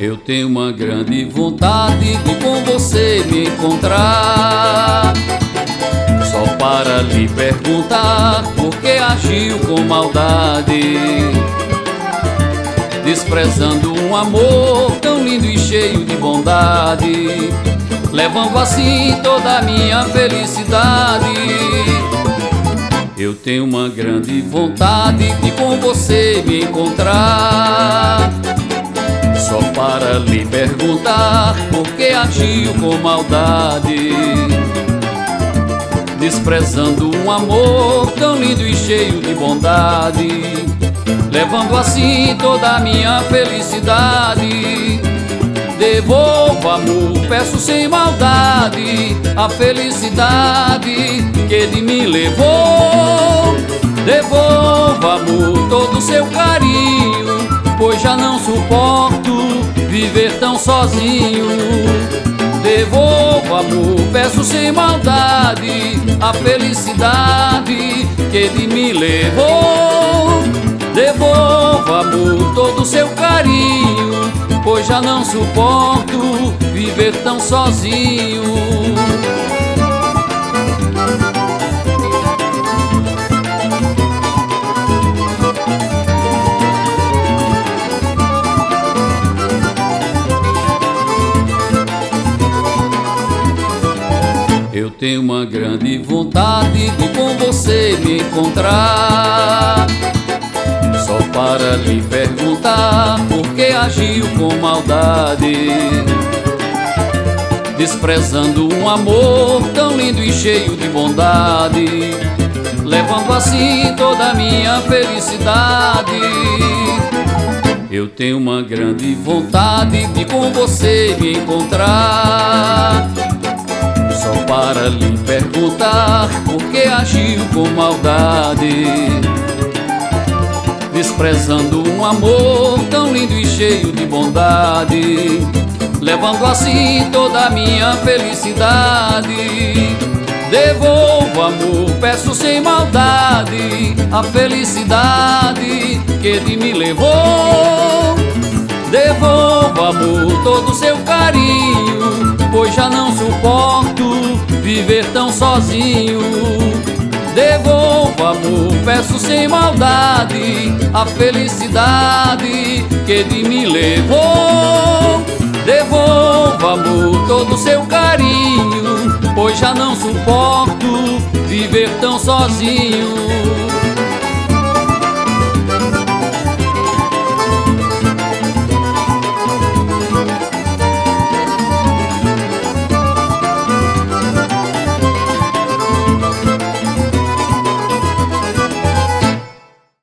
Eu tenho uma grande vontade de com você me encontrar, só para lhe perguntar por que agiu com maldade, desprezando um amor tão lindo e cheio de bondade, levando assim toda a minha felicidade. Eu tenho uma grande vontade de com você me encontrar, só para lhe perguntar por que agiu com maldade, desprezando um amor tão lindo e cheio de bondade, levando assim toda a minha felicidade. Devolva, amor, peço sem maldade, a felicidade que de mim levou. Devolva, amor, todo o seu carinho, pois já não suporto viver tão sozinho. Devolva, amor, peço sem maldade, a felicidade que de mim levou. Devolva, amor, todo o seu carinho, pois já não suporto viver tão sozinho. Eu tenho uma grande vontade de com você me encontrar, só para lhe perguntar por que agiu com maldade, desprezando um amor tão lindo e cheio de bondade, levando assim toda a minha felicidade. Eu tenho uma grande vontade de com você me encontrar, só para lhe perguntar por que agiu com maldade, desprezando um amor tão lindo e cheio de bondade, levando assim toda a minha felicidade. Devolva, amor, peço sem maldade, a felicidade que de mim levou. Devolva, amor, todo o seu carinho, pois já não suporto viver tão sozinho. Devolva, amor, peço sem maldade, a felicidade que de mim levou. Devolva, amor, todo o seu carinho, pois já não suporto viver tão sozinho.